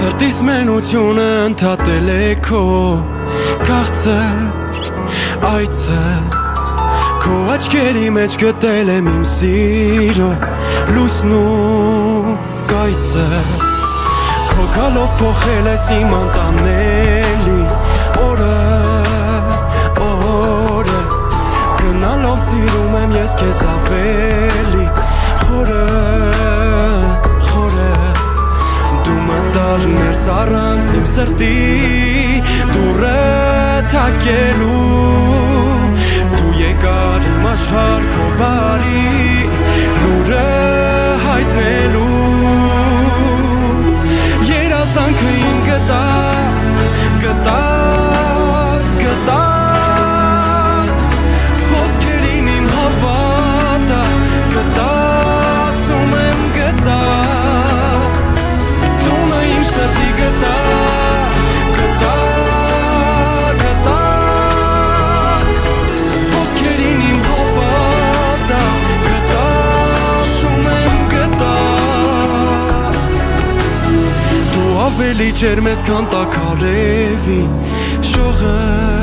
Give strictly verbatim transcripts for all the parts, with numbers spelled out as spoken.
Սրտիս մենությունը ընդհատել է քո Քաղցր, այցը Քո աչքերի մեջ գտել եմ իմ սիրո Լույսն ու կայծը Քո գալով փոխել ես իմ անտանելի օրը, օրը Գնալով սիրում եմ ես քեզ ավելի խորը, խորը Դու մտար ներս առանց իմ սրտի դուռը թակելու Դու եկար իմ աշխարհ քո բարի լուրը հայտնելու Երազանքը իմ գտա, գտա, գտա Խոսքերին իմ հավատա, գտա, ասում եմ գտա Տունը իմ սրտի գտա, գտա, գտա Խոսքերին իմ հավատա, գտա, ասում եմ գտա Դու ավելի ջերմ ես քան տաքարևին Շողը,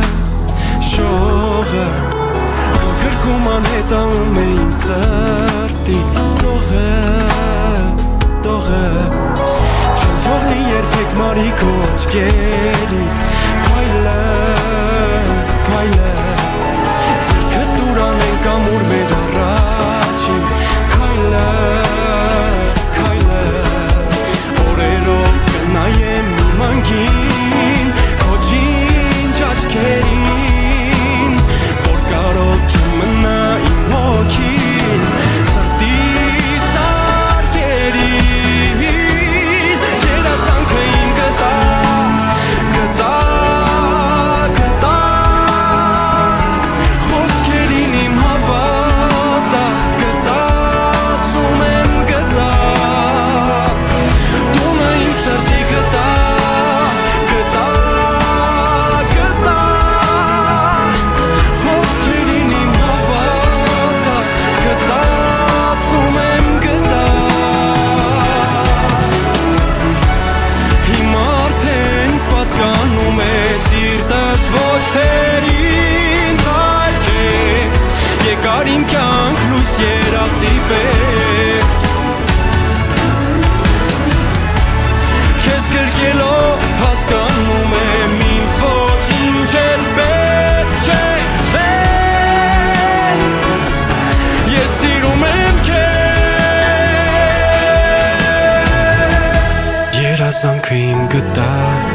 շողը Քո գրկում անհետանում է իմ սրտի Տողը, տողը Չեմ թողնի երբեք մարի քո աչքերիդ Փայլը, փայլը Ձերքդ դուր անենք ամուր մեր առաջին Քայլը, քայլը Օրերով կնայեմ իմ անկին Քո ջինջ աչքերին Որ կարող չմնա իմ հոգին Սրտիս արկերին Երազանքը իմ գտա, գտա, գտա Խոսքերին իմ հավատա, գտա, ասում եմ գտա Տունը իմ սրտի գտա, գտա, գտա Խոսքերին իմ հավատա, գտա, ասում եմ գտա Հիմա արդեն պատկանում է սիրտս ոչ թե ինձ այլ քեզ Եկար իմ կյանք լույս երազի պես Քեզ գրկելով հասկանում եմ ինձ ոչինչ էլ պետք չէ, չէ Ես սիրում եմ քեզ Երազանքը իմ գտա